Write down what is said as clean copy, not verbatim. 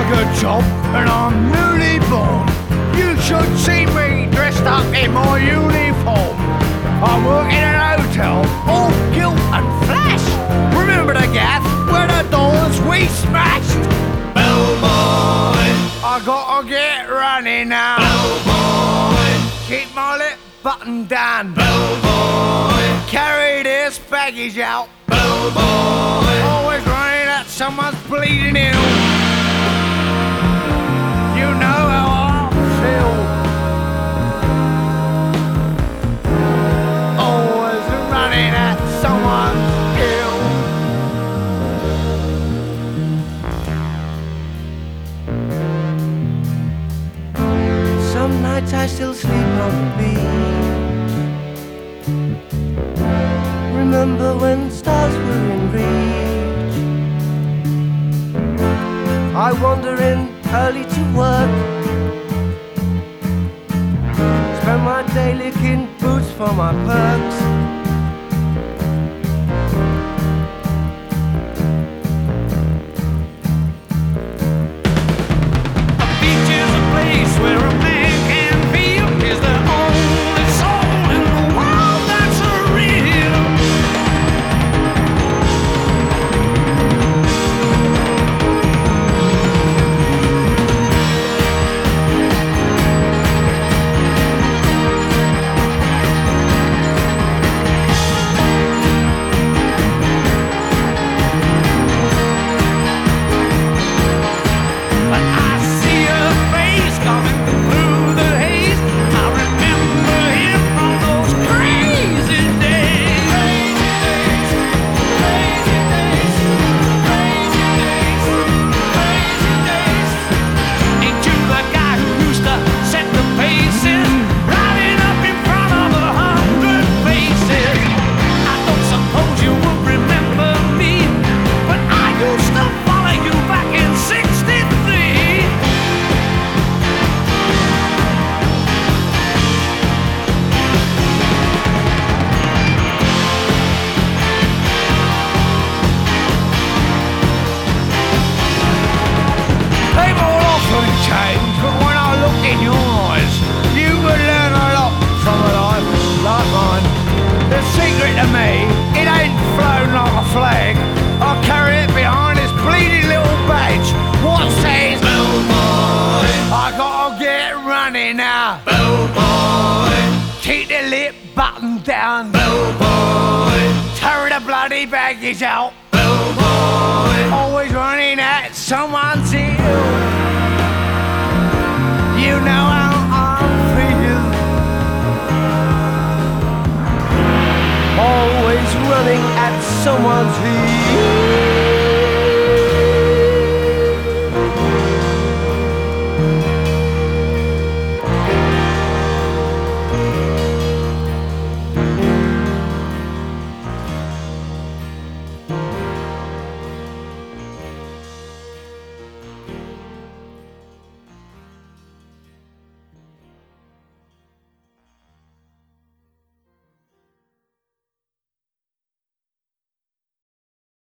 good job and I'm newly born. You should see me dressed up in my uniform. I work in an hotel, all gilt and flash. Remember the gaff where the doors we smashed? Bellboy, I gotta get running now. Bellboy, keep my lip buttoned down. Bellboy, carry this baggage out. Bellboy, always running at someone's bleeding ill. You know how I feel. Always running at someone's ill. Some nights I still sleep on the beach. Remember when stars were in reach. I wander in early to work. Spend my day licking boots for my perks. A beach is a place where a man can feel is the only soul in the world that's real. Flag, I'll carry it behind this bleeding little badge. What says Bellboy? I gotta get running now. Bellboy, keep the lip button down. Bellboy, tear the bloody baggage out. Bellboy, always running at someone's heel. You know how I feel. Always running at someone's heel.